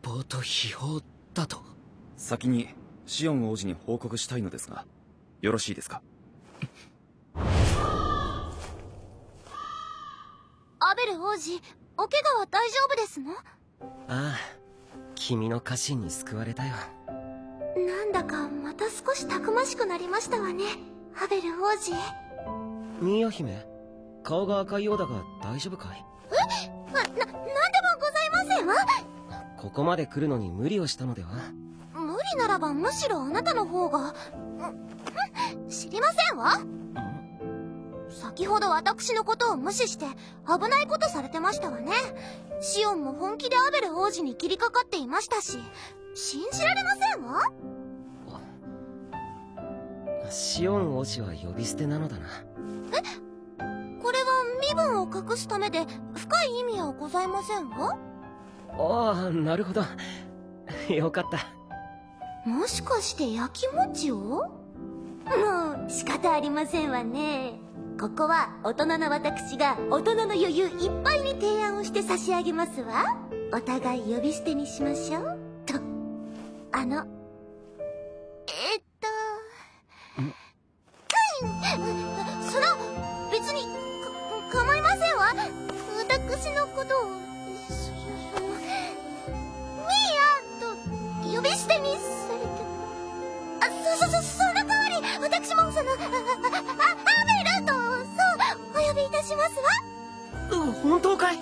法と秘宝だと。 先にシオン王子に報告したいのですが、よろしいですか？ アベル王子、お怪我は大丈夫ですの？ ああ、君の家臣に救われたよ。 なんだかまた少したくましくなりましたわね、アベル王子。 ミーヤ姫、顔が赤いようだが大丈夫かい？ なんでもございませんわ。 ここまで来るのに無理をしたのでは？ 無理ならばむしろあなたの方が。知りませんわ。先ほど私のことを無視して危ないことされてましたわね。シオンも本気でアベル王子に切りかかっていましたし、信じられませんわ。 シオン王子は呼び捨てなのだな。 これは身分を隠すためで深い意味はございませんわ。 ああ、なるほど。よかった。 もしかして焼き餅を？もう仕方ありませんわね。ここは大人の私が大人の余裕いっぱいに提案をして差し上げますわ。お互い呼び捨てにしましょうと。そら別に構いませんわ。私のことをミーヤと呼び捨てにされて。その代わり私もアベルとそうお呼びいたしますわ。 本当かい？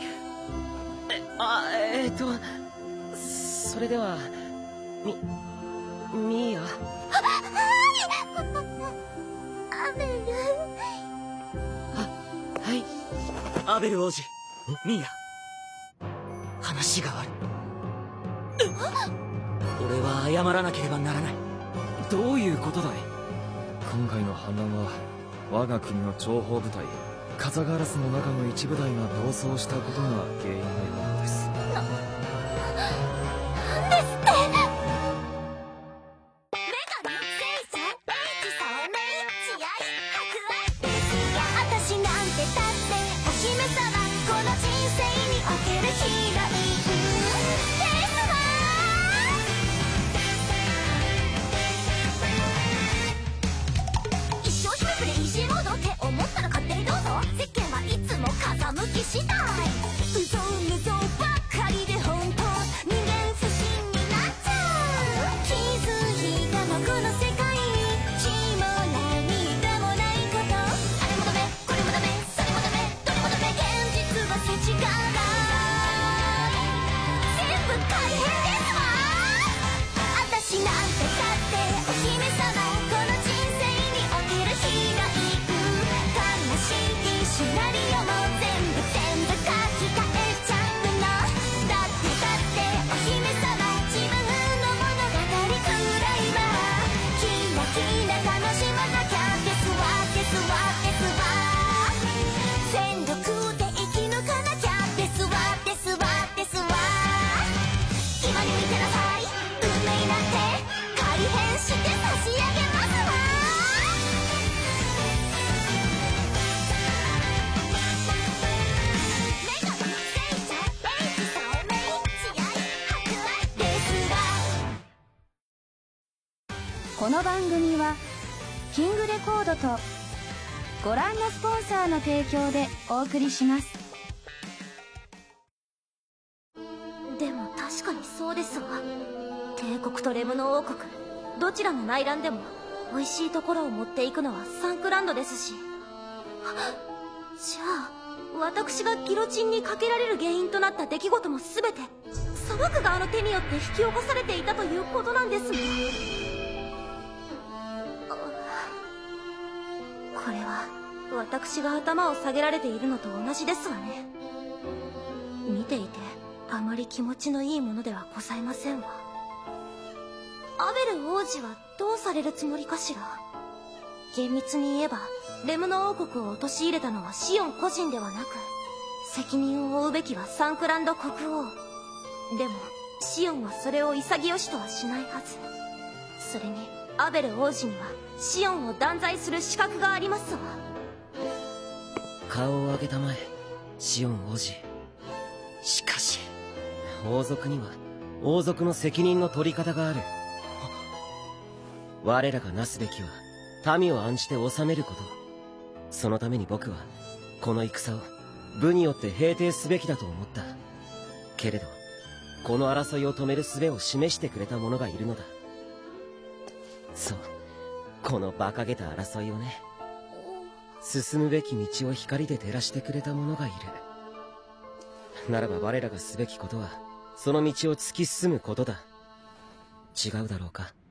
それではミーヤ。 アベル。 はい。 アベル王子、ミーヤ、話がある。俺は謝らなければならない。 どういうことだい？ 今回の反乱は我が国の諜報部隊カザガラスの中の一部隊が逃走したことが原因のようなんです。 なんですって。私なんてだってお姫様、この人生におけるヒーロインですわ。一生一振りイージーモードって思ったら勝手にどうぞ。世間はいつも風向き次第。嘘ばっかりで本当人間不信になっちゃう。気づいたのこの世界に血も涙もないこと。あれもダメこれもダメそれもダメどれもダメ。現実は世知辛い。全部大変ですわ。私なんてだってお姫様、この人生におけるヒーロイン。悲しいシナリオも全部書き換えちゃうの。だってお姫様、自分の物語くらいはキラキラ楽しまなきゃですわですわですわ。全力で生き抜かなきゃですわですわですわ。今に見てなさい、運命なんて改変して差し上げますわ。 この番組はキングレコードとご覧のスポンサーの提供でお送りします。 でも確かにそうですわ。帝国とレムの王国、どちらの内乱でも美味しいところを持っていくのはサンクランドですし。じゃあ私がギロチンにかけられる原因となった出来事も全て裁く側の手によって引き起こされていたということなんですね。これは私が頭を下げられているのと同じですわね。見ていてあまり気持ちのいいものではございませんわ。アベル王子はどうされるつもりかしら。厳密に言えばレムの王国を陥れたのはシオン個人ではなく、責任を負うべきはサンクランド国王。でもシオンはそれを潔しとはしないはず。それにアベル王子にはシオンを断罪する資格がありますわ。 顔を上げたまえ、シオン王子。しかし王族には王族の責任の取り方がある。我らがなすべきは民を案じて治めること。そのために僕はこの戦を武によって平定すべきだと思った。けれどこの争いを止める術を示してくれた者がいるのだ。そう、この馬鹿げた争いをね。進むべき道を光で照らしてくれた者がいる。ならば我らがすべきことはその道を突き進むことだ。違うだろうか。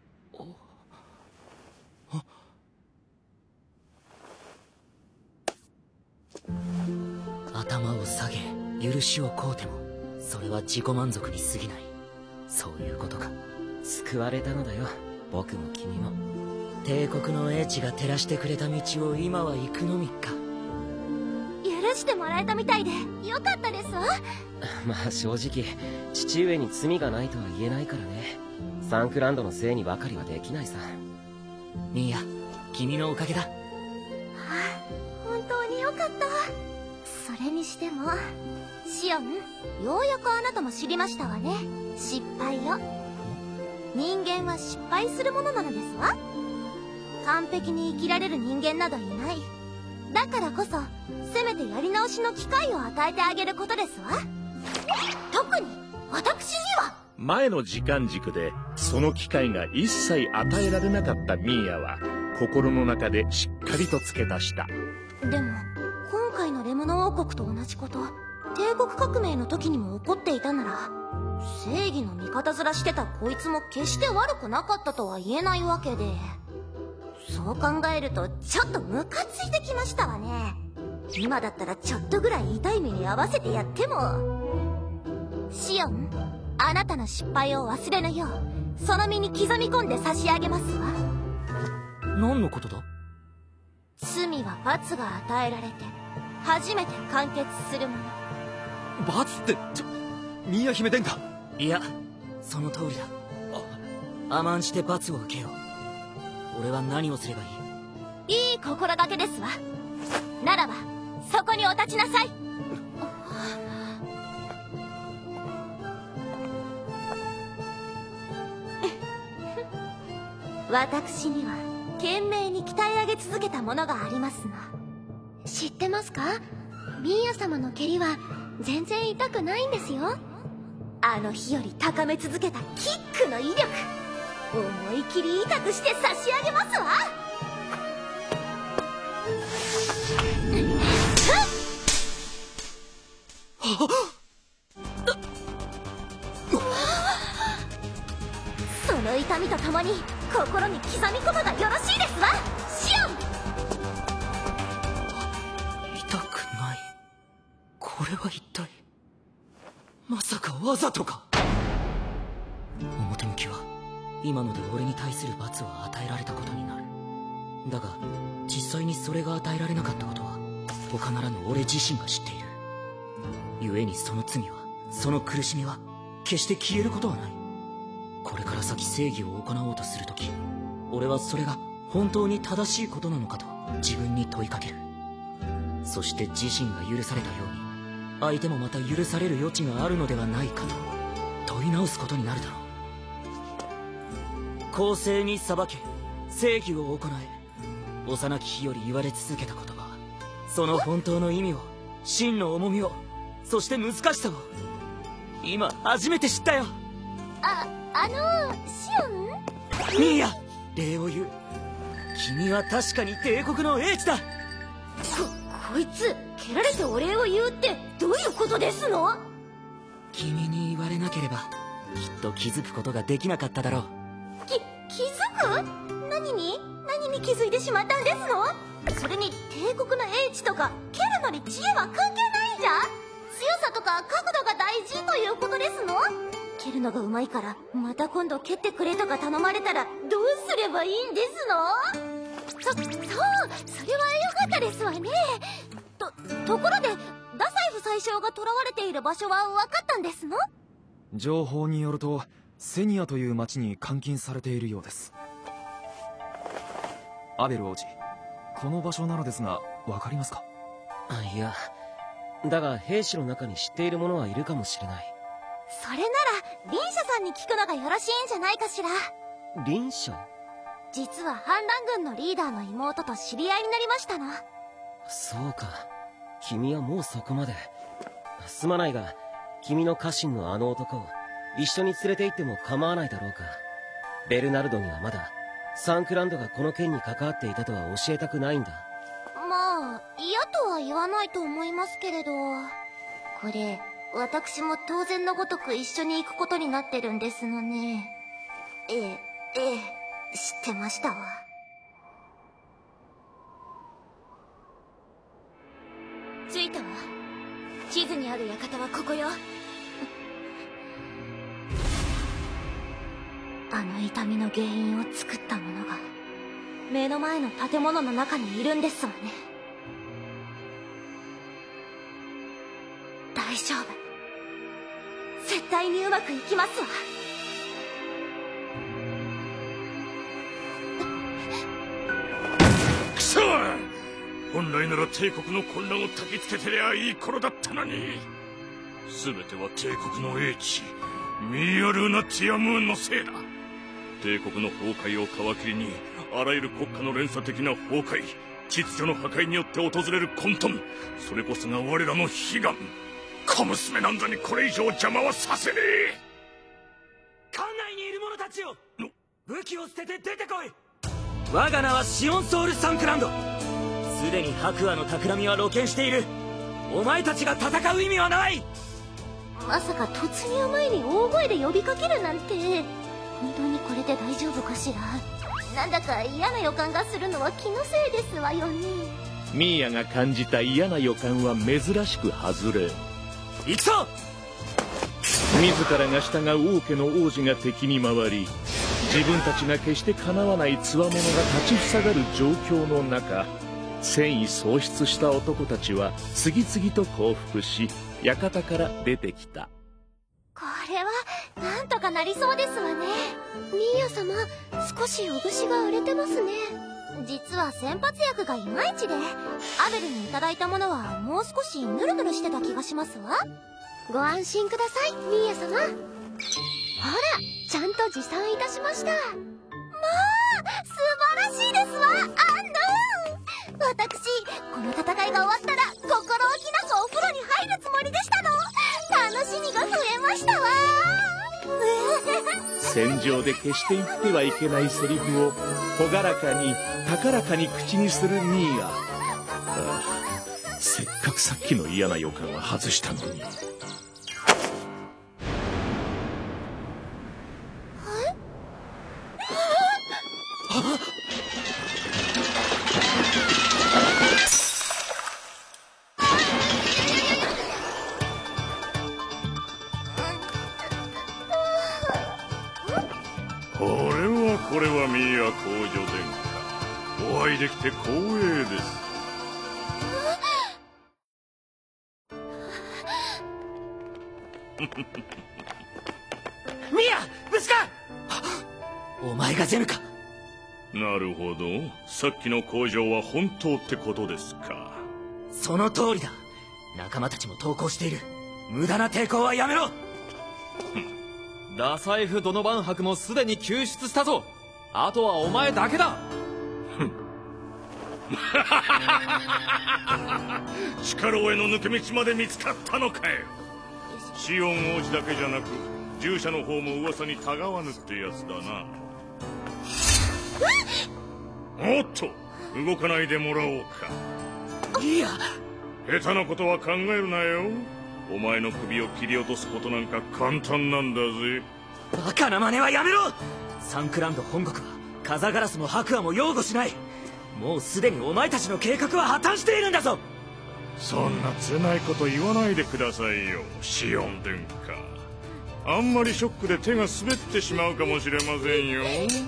頭を下げ許しを請うてもそれは自己満足に過ぎない。そういうことか。 救われたのだよ、僕も君も。 帝国の英知が照らしてくれた道を今は行くのみか。 許してもらえたみたいでよかったですわ。 まあ正直父上に罪がないとは言えないからね。サンクランドのせいにばかりはできないさ。 ミーヤ、君のおかげだ。 本当によかった。それにしてもシオン、ようやくあなたも知りましたわね。失敗を。人間は失敗するものなのですわ。完璧に生きられる人間などいない。だからこそせめてやり直しの機会を与えてあげることですわ。特に私には。 前の時間軸でその機会が一切与えられなかったミーヤは心の中でしっかりと付け足した。 でも今回のレムノ王国と同じこと、帝国革命の時にも起こっていたなら、正義の味方面してたこいつも決して悪くなかったとは言えないわけで、そう考えるとちょっとムカついてきましたわね。今だったらちょっとぐらい痛い目に遭わせてやっても。シオン、あなたの失敗を忘れぬようその身に刻み込んで差し上げますわ。 何のことだ？ 罪は罰が与えられて初めて完結するもの。 罰ってミーヤ姫殿下。 いや、その通りだ。甘んじて罰を受けよう。俺は何をすればいい？ いい心がけですわ。ならばそこにお立ちなさい。私には懸命に鍛え上げ続けたものがありますの。知ってますか？ミーヤ様の蹴りは全然痛くないんですよ。あの日より高め続けたキックの威力、思い切り痛くして差し上げますわ。その痛みとともに心に刻み込むがよろしいですわ、シオン。 痛くない。これは一体、まさかわざとか？表向きは今ので俺に対する罰を与えられたことになる。だが実際にそれが与えられなかったことは他ならぬ俺自身が知っている。故にその罪は、その苦しみは決して消えることはない。これから先正義を行おうとするとき、俺はそれが本当に正しいことなのかと自分に問いかける。そして自身が許されたように相手もまた許される余地があるのではないかと問い直すことになるだろう。公正に裁け、正義を行え、幼き日より言われ続けた言葉、その本当の意味を、真の重みを、そして難しさを今初めて知ったよ。 シオン？ ミーヤ、礼を言う。君は確かに帝国の英知だ。 こいつ蹴られてお礼を言うってどういうことですの？ 君に言われなければきっと気づくことができなかっただろう。 気づく？何に気づいてしまったんですの？それに帝国の英知とか蹴るのに知恵は関係ないんじゃ。強さとか角度が大事ということですの？蹴るのがうまいからまた今度蹴ってくれとか頼まれたらどうすればいいんですの？それはよかったですわね。ところでダサイフ宰相が囚われている場所は分かったんですの？ 情報によるとセニアという町に監禁されているようです。アベル王子、この場所なのですが分かりますか？ いや、だが兵士の中に知っている者はいるかもしれない。 それなら林社さんに聞くのがよろしいんじゃないかしら。 林社？ 実は反乱軍のリーダーの妹と知り合いになりましたの。 そうか、君はもうそこまで。すまないが、君の家臣のあの男を一緒に連れて行っても構わないだろうか。ベルナルドにはまだサンクランドがこの件に関わっていたとは教えたくないんだ。 まあ嫌とは言わないと思いますけれど、これ私も当然のごとく一緒に行くことになってるんですのね。ええ知ってましたわ。着いたわ。地図にある館はここよ。あの痛みの原因を作ったものが目の前の建物の中にいるんですわね。大丈夫、絶対にうまくいきますわ。 くそ！本来なら帝国の混乱を焚きつけてりゃいい頃だったのに。全ては帝国の英知ミーアルーナ・ティアムーンのせいだ。帝国の崩壊を皮切りにあらゆる国家の連鎖的な崩壊、秩序の破壊によって訪れる混沌、それこそが我らの悲願。小娘なんぞにこれ以上邪魔はさせねえ。 館内にいる者たちよ、武器を捨てて出てこい。我が名はシオンソウル・サンクランド。すでに白亜の企みは露見している。お前たちが戦う意味はない。 まさか突入前に大声で呼びかけるなんて、本当にこれで大丈夫かしら。なんだか嫌な予感がするのは気のせいですわよね。 ミーヤが感じた嫌な予感は珍しく外れ。 行くぞ。 自らが従う王家の王子が敵に回り、自分たちが決してかなわない強者が立ちふさがる状況の中、戦意喪失した男たちは次々と降伏し、館から出てきた。 これはなんとかなりそうですわね。ミーヤ様、少しお節が荒れてますね。実は先発薬がいまいちで、アベルにいただいたものはもう少しヌルヌルしてた気がしますわ。ご安心ください、ミーヤ様。ほら、ちゃんと持参いたしました。まあ、素晴らしいですわ、アンヌーン。私、この戦いが終わったら心置きなくお風呂に入るつもりでしたの。楽しみが増えましたわ。 戦場で決して言ってはいけないセリフを朗らかに高らかに口にするミーヤ。せっかくさっきの嫌な予感は外したのに。これはミーヤ公女殿下、お会いできて光栄です。 ミーヤ、無事か。お前がゼヌか。 なるほど、さっきの工場は本当ってことですか。 その通りだ。仲間たちも投降している。無駄な抵抗はやめろ。 ラサエフ・ドノバン博もすでに救出したぞ。あとはお前だけだ。 力尾への抜け道まで見つかったのかよ。シオン王子だけじゃなく従者の方も噂にたがわぬってやつだな。おっと、動かないでもらおうか。 いや、 下手なことは考えるなよ。お前の首を切り落とすことなんか簡単なんだぜ。 バカな真似はやめろ。サンクランド本国はカザガラスも白亜も擁護しない。もうすでにお前たちの計画は破綻しているんだぞ。 そんなつれないこと言わないでくださいよ、シオン殿下。あんまりショックで手が滑ってしまうかもしれませんよ。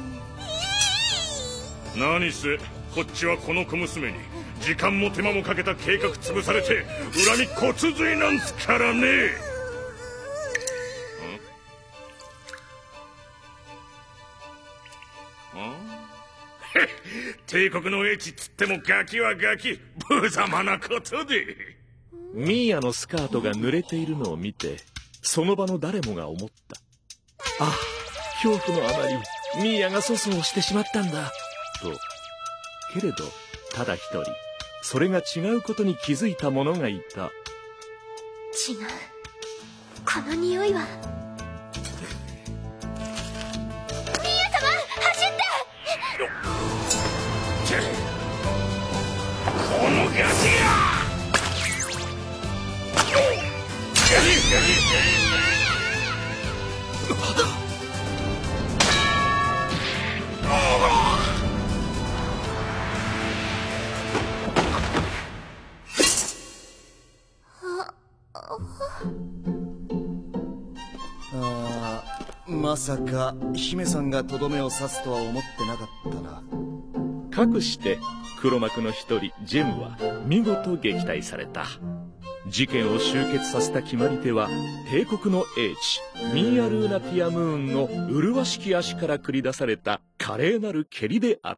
何せこっちはこの小娘に時間も手間もかけた計画潰されて恨み骨髄なんすからね。帝国の英知つってもガキはガキ、無様なことで。ミーヤのスカートが濡れているのを見てその場の誰もが思った。ああ、恐怖のあまりミーヤが粗相をしてしまったんだと。けれどただ一人それが違うことに気づいた者がいた。 違う、この匂いは。ミーヤ様、走って！ このガキが！ まさか姫さんがとどめを刺すとは思ってなかったな。 かくして黒幕の一人ジェムは見事撃退された。事件を終結させた決まり手は帝国の英知ミーアルーナティアムーンの麗しき足から繰り出された華麗なる蹴りであった。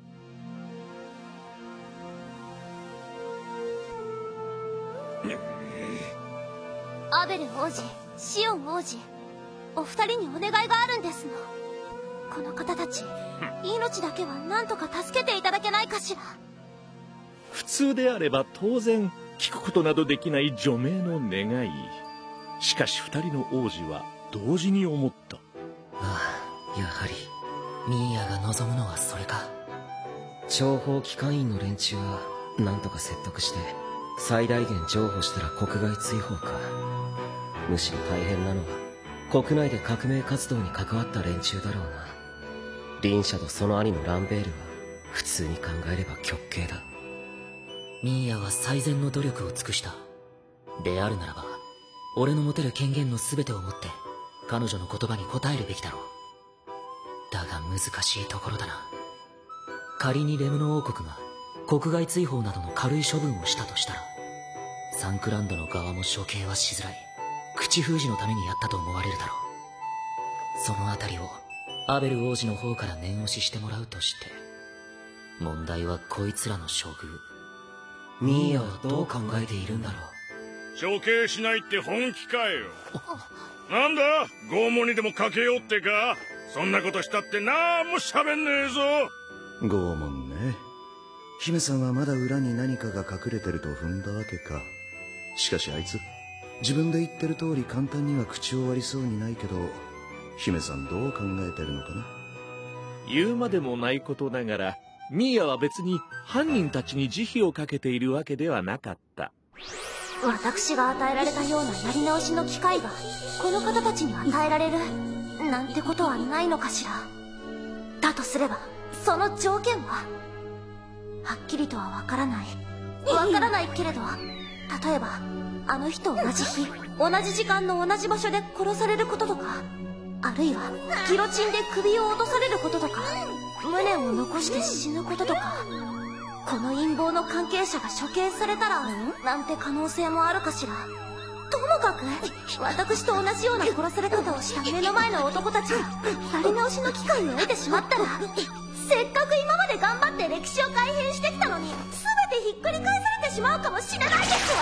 アベル王子、シオン王子、お二人にお願いがあるんですの。この方たち、命だけは何とか助けていただけないかしら。 普通であれば当然聞くことなどできない除名の願い。しかし二人の王子は同時に思った。 ああ、やはりミーヤが望むのはそれか。 諜報機関員の連中は何とか説得して最大限譲歩したら国外追放か。むしろ大変なのは国内で革命活動に関わった連中だろうな。リンシャとその兄のランベールは普通に考えれば極刑だ。 ミーヤは最善の努力を尽くした。であるならば俺の持てる権限の全てをもって彼女の言葉に応えるべきだろう。だが難しいところだな。仮にレムノ王国が国外追放などの軽い処分をしたとしたらサンクランドの側も処刑はしづらい。口封じのためにやったと思われるだろう。そのあたりをアベル王子の方から念押ししてもらうとして、問題はこいつらの処遇。ミーヤはどう考えているんだろう。処刑しないって本気かよ。なんだ、拷問にでもかけようってか。そんなことしたってなんも喋んねえぞ。 拷問ね。姫さんはまだ裏に何かが隠れてると踏んだわけか。しかしあいつ自分で言ってる通り簡単には口を割りそうにないけど、姫さんどう考えてるのかな。 言うまでもないことながらミーヤは別に犯人たちに慈悲をかけているわけではなかった。 私が与えられたようなやり直しの機会がこの方たちに与えられるなんてことはないのかしら。だとすればその条件ははっきりとはわからないけれど、例えばあの日と同じ日同じ時間の同じ場所で殺されることとか、あるいはギロチンで首を落とされることとか、無念を残して死ぬこととか、この陰謀の関係者が処刑されたらなんて可能性もあるかしら。ともかく私と同じような殺され方をした目の前の男たちがやり直しの機会を得てしまったら、せっかく今まで頑張って歴史を改変してきたのに全てひっくり返されてしまうかもしれないですわ。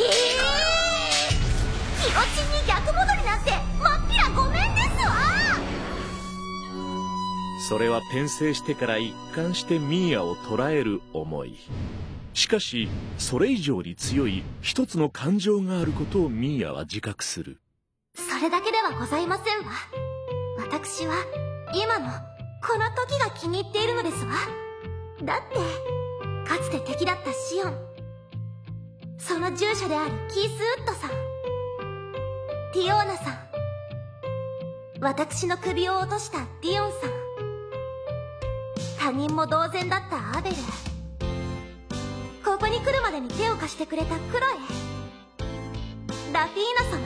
ギロチンに逆戻りなんてまっぴらごめんですわ。 それは転生してから一貫してミーヤを捕らえる思い。しかしそれ以上に強い一つの感情があることをミーヤは自覚する。 それだけではございませんわ。私は今のこの時が気に入っているのですわ。だってかつて敵だったシオン、その従者であるキース・ウッドさん、ティオーナさん、私の首を落としたディオンさん、他人も同然だったアベル、ここに来るまでに手を貸してくれたクロエ、ラフィーナ様、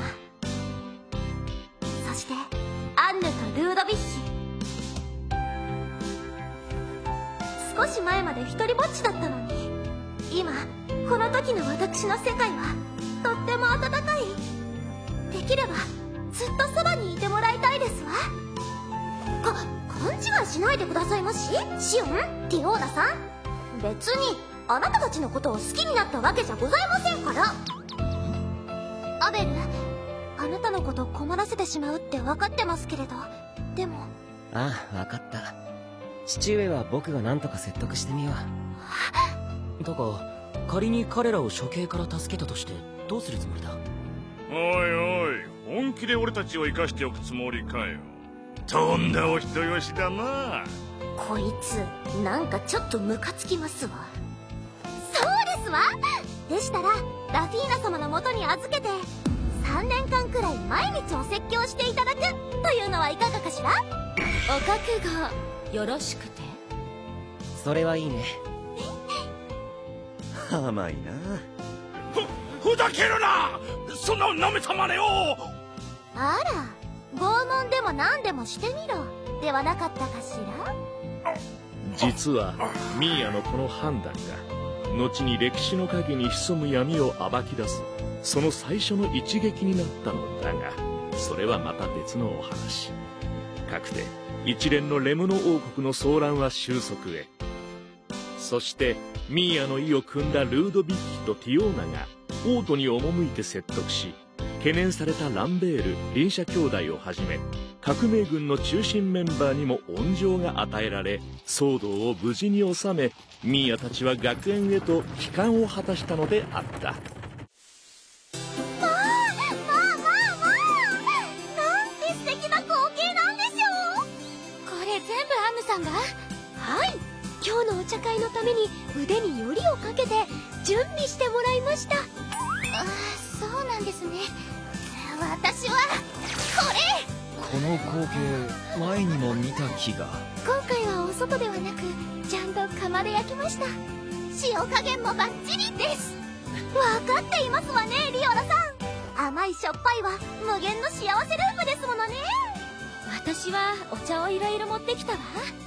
そしてアンヌとルードビッヒ。少し前まで一人ぼっちだったのに、今この時の私の世界はとっても温かい。できればずっとそばにいてもらいたいですわ。勘違いしないでくださいまし。シオン、ティオーナさん、別にあなたたちのことを好きになったわけじゃございませんから。アベル、ああなたのこと困らせてしまうって分かってますけれど、でも。 ああ、分かった。父上は僕が何とか説得してみよう。だが仮に彼らを処刑から助けたとしてどうするつもりだ？ おいおい、本気で俺たちを生かしておくつもりかよ。とんだお人よしだな。 こいつなんかちょっとムカつきますわ。そうですわ。でしたらラフィーナ様の元に預けて3年間くらい毎日お説教していただくというのはいかがかしら？ お覚悟よろしくて。 それはいいね。 甘いな。 ふざけるな！そんな舐めたまねを。 あら、拷問でも何でもしてみろではなかったかしら？ 実はミーヤのこの判断が後に歴史の陰に潜む闇を暴き出すその最初の一撃になったのだが、それはまた別のお話。かくて一連のレムノ王国の騒乱は収束へ。そしてミーヤの意を汲んだルードビッキとティオーナが王都に赴いて説得し、懸念されたランベール・リンシャ兄弟をはじめ革命軍の中心メンバーにも恩情が与えられ、騒動を無事に収め、ミーヤたちは学園へと帰還を果たしたのであった。 なんて素敵な光景なんでしょう。 これ全部アムさんが？はい、今日のお茶会のために腕によりをかけて準備してもらいました。 そうなんですね。私はこれ。 この光景前にも見た気が。 今回はお外ではなくちゃんと窯で焼きました。 塩加減もバッチリです。分かっていますわね、リオラさん。甘いしょっぱいは無限の幸せループですものね。 私はお茶をいろいろ持ってきたわ。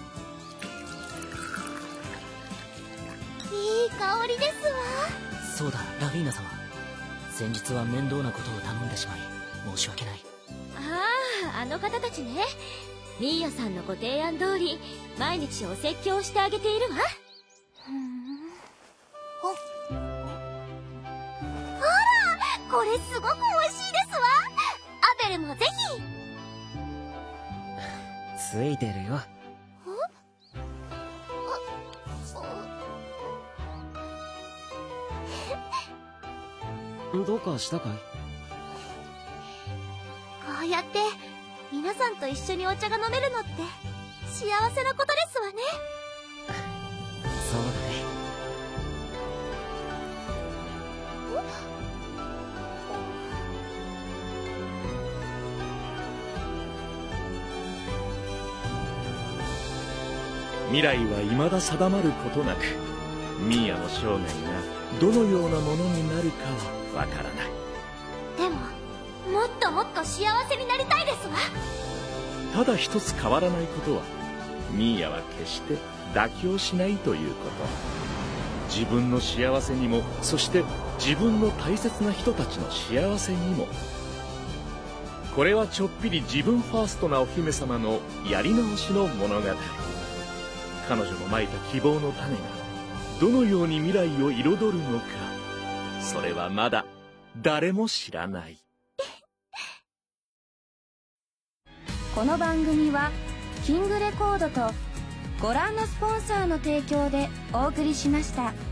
いい香りですわ。 そうだ、ラフィーナ様、先日は面倒なことを頼んでしまい申し訳ない。 あの方たちね。ミーヤさんのご提案通り毎日お説教してあげているわ。 あら、これすごく美味しいですわ。アベルもぜひ。 ついてるよ。どうかしたかい？ こうやって皆さんと一緒にお茶が飲めるのって幸せなことですわね。 そうだね。 未来は未だ定まることなく、ミーヤの生涯がどのようなものになるかはわからない。 でももっともっと幸せになりたいですわ。 ただ一つ変わらないことは、ミーヤは決して妥協しないということ。自分の幸せにも、そして自分の大切な人たちの幸せにも。これはちょっぴり自分ファーストなお姫様のやり直しの物語。彼女のまいた希望の種がどのように未来を彩るのか、それはまだ誰も知らない。 この番組はキングレコードとご覧のスポンサーの提供でお送りしました。